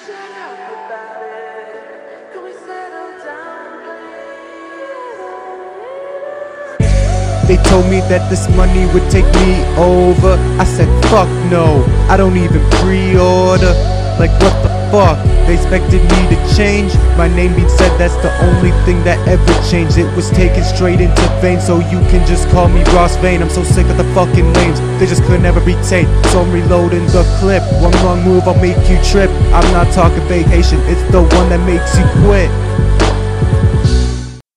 shut up about it. Can we settle down, please? They told me that this money would take me over. I said fuck no, I don't even pre-order. Like what the fuck, they expected me to change. My name being said, that's the only thing that ever changed. It was taken straight into vein, so you can just call me Ross Vane. I'm so sick of the fucking lames, they just could never be tamed. So I'm reloading the clip, one wrong move I'll make you trip. I'm not talking vacation, it's the one that makes you quit.